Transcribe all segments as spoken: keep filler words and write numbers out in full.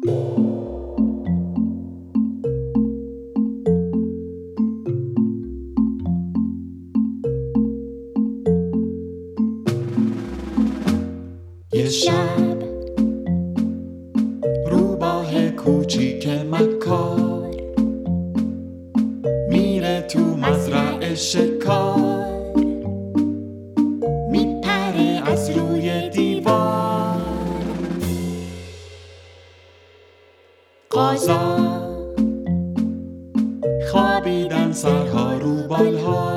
یه شب روباه کوچیک مکار میره تو مزرعه شکار، میپره از روی دیوار. قازا خوابیدن سرها رو بالها،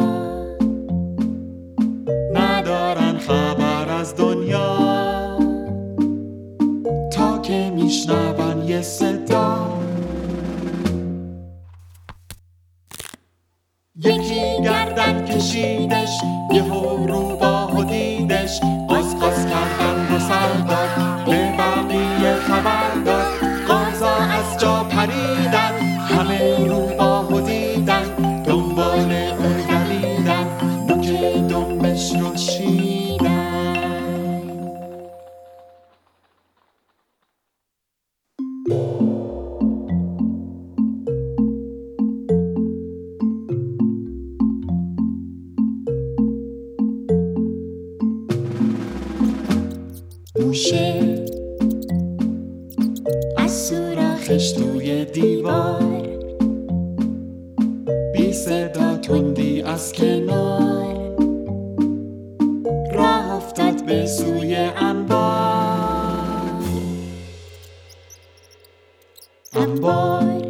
ندارن خبر از دنیا تا که میشنون یه صدا. یکی گردن کشیدش، یهو روباهو دیدش، قاز قاز کردن و سر داد، به بقیه خبر داد. قازا از جا پریدن، همه روباهو دیدن، دنبال اون دویدن، نوک دنبش رو چیدن. موشه از سوراخش توی دیوار، بی صدا تندی از کنار راه افتاد به سوی انبار. انبار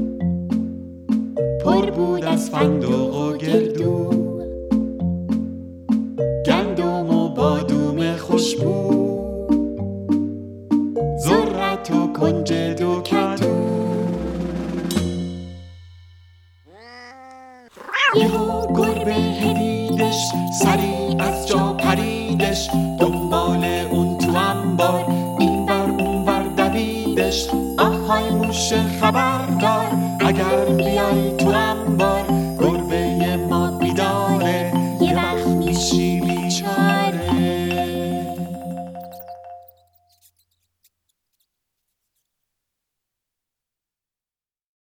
پر بود از فندق و گردو، گندم و بادوم خوشبو، ذرت و کنجد و کدو. یهو گربه دیدش، سریع از جا پریدش، دنبال اون تو انبار، این ور اون ور دویدش. آهای موشه خبردار، اگر بیای تو انبار،